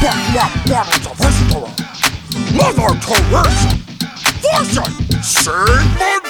bottles of history. Mother Teresa, fortune, Sigmund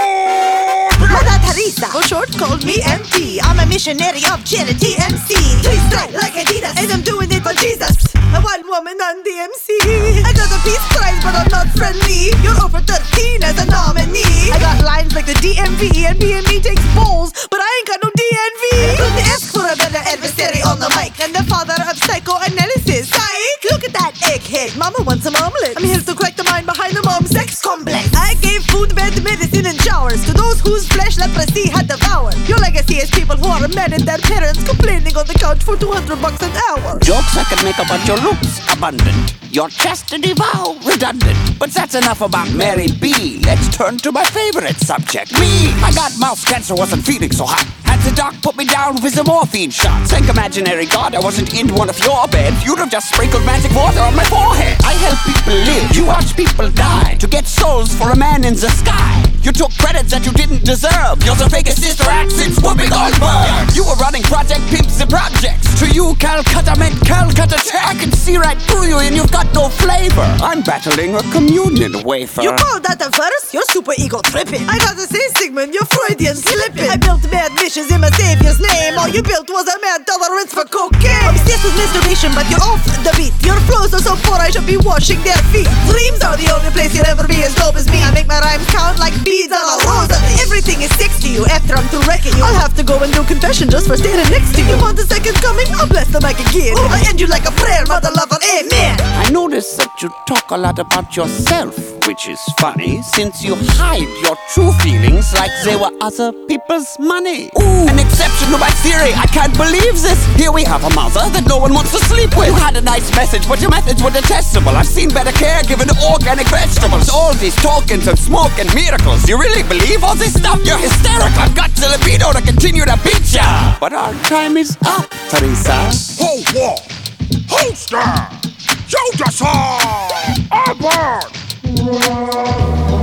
Freud. Mother Teresa, for short, called me MT. I'm a missionary of charity, MC. Please strike like Adidas, and I'm doing it for Jesus. A one woman on the MC. I got a peace prize, but I'm not friendly. You're over 13 as a nominee. I got lines like the DMV, and BME takes polls, but I ain't got no DNV. I couldn't ask for a better adversary on the mic, and the father of psychoanalysis. Psych! Look at that egghead. Mama wants some omelet. I'm here to crack the mind behind the mom sex complex. I gave food, bed, medicine, and showers to those whose flesh leprosy had devoured. Your legacy is people who are men and their parents complaining on the couch for $200 an hour. Jokes I can make about your looks abundant, your chastity vow redundant. But that's enough about Mary B. Let's turn to my favorite subject, me. I got mouth cancer, wasn't feeling so hot. Had the doc put me down with the morphine shots. Thank imaginary God I wasn't in one of your beds. You'd have just sprinkled magic water on my forehead. I help people live, you watch people die, to get souls for a man in the sky. You took credits that you didn't deserve. You're the fakest sister act since Whoopi Goldberg. You were running Project Pimps the Projects. To you, Calcutta meant Calcutta Tech. I can see right through you and you've got no flavor. I'm battling a communion wafer. You call that a verse? You're super ego tripping. I gotta say, Sigmund, you're Freudian slipping. I built mad missions in my savior's name. All you built was a mad tolerance for cocaine. Obsessed with masturbation, but you're off the beat. Your flows are so poor, I should be washing their feet. Dreams are the only place you'll ever be as dope as me. I make my rhymes count like beads on a rosary. Everything is sex to you after I'm through wrecking you. I'll have to go and do confession just for standing next to you. You want the second coming? I'll bless the mic again. I end you like a prayer, mother lover, amen. I notice that you talk a lot about yourself, which is funny, since you hide your true feelings like they were other people's money. Ooh, an exception to my theory, I can't believe this. Here we have a mother that no one wants to sleep with. You had a nice message, but your methods were detestable. I've seen better care given to organic vegetables. All these tokens and smoke and miracles. You really believe all this stuff? You're hysterical. I've got the libido to continue to beat ya. But our time is up, Teresa. Hold war, hold stand, you decide, I burn.